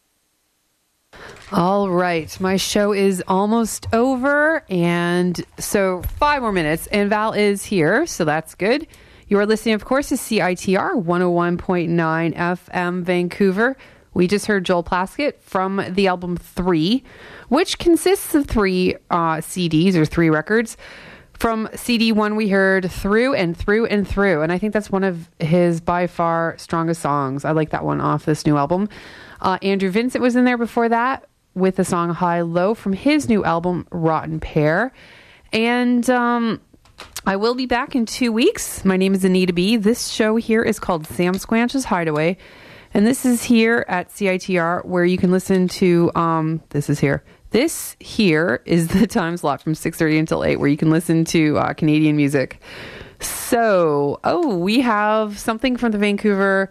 All right, my show is almost over, and so five more minutes, and Val is here, so that's good. You are listening, of course, to C I T R one oh one point nine F M Vancouver. We just heard Joel Plaskett from the album Three, which consists of three uh, C Ds or three records. From C D one, we heard Through and Through and Through, and I think that's one of his by far strongest songs. I like that one off this new album. Uh, Andrew Vincent was in there before that with the song High Low from his new album Rotten Pear. And um, I will be back in two weeks. My name is Anita B. This show here is called Sam Squanch's Hideaway. And this is here at C I T R where you can listen to, um, this is here. This here is the time slot from six thirty until eight where you can listen to uh, Canadian music. So, oh, we have something from the Vancouver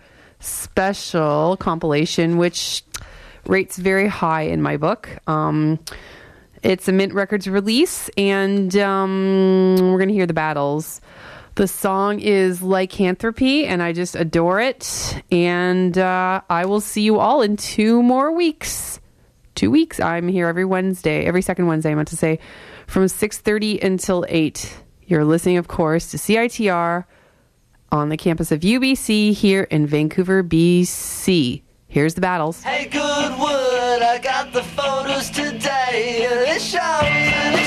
Special compilation, which rates very high in my book. Um, It's a Mint Records release, and um, we're going to hear the battles. The song is Lycanthropy, and I just adore it. And uh, I will see you all in two more weeks. Two weeks. I'm here every Wednesday, every second Wednesday, I meant to say, from six thirty until eight. You're listening, of course, to C I T R on the campus of U B C here in Vancouver, B C. Here's the battles. Hey, Goodwood, I got the photos today. It shows an